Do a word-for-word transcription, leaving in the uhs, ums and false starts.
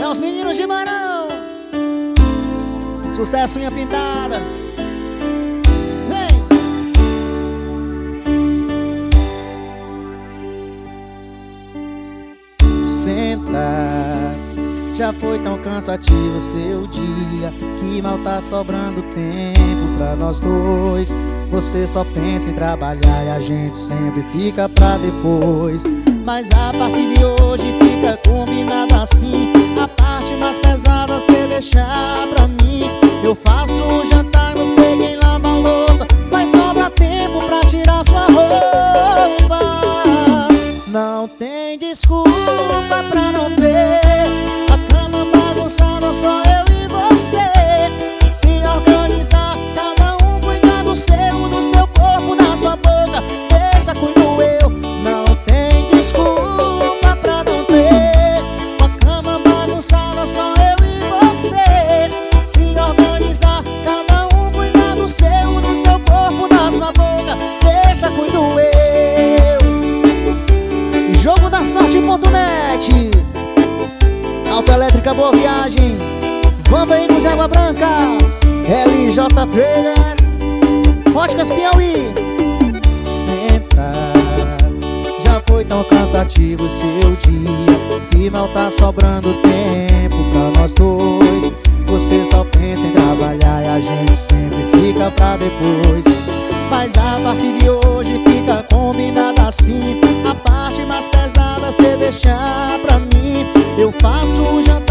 É os meninos de Barão. Sucesso, unha pintada. Vem! Senta. Já foi tão cansativo seu dia que mal tá sobrando tempo pra nós dois. Você só pensa em trabalhar e a gente sempre fica pra depois. Mas a partir de hoje fica combinado assim: a parte mais pesada cê deixar pra mim. Eu faço o jantar, não sei quem lava a louça, mas sobra tempo pra tirar sua roupa. Não tem desculpa pra não ter a cama bagunçada, só eu e você. Se organizar, cada um cuida do seu, do seu corpo, da sua boca. Deixa, cuido eu. Não tem desculpa pra não ter a cama bagunçada, só eu e você. Se organizar, cada um cuida do seu, do seu corpo, da sua boca. Deixa, cuido eu. Jogo da sorte.net, Autoelétrica Boa Viagem, Vamveículos Água Branca, L J Trader, Óticas Piauí. Senta. Já foi tão cansativo seu dia que mal tá sobrando tempo pra nós dois. Você só pensa em trabalhar e a gente sempre fica pra depois. Mas a partir de hoje fica combinado assim: a parte mais pesada cê deixar pra mim. Eu faço o jantar,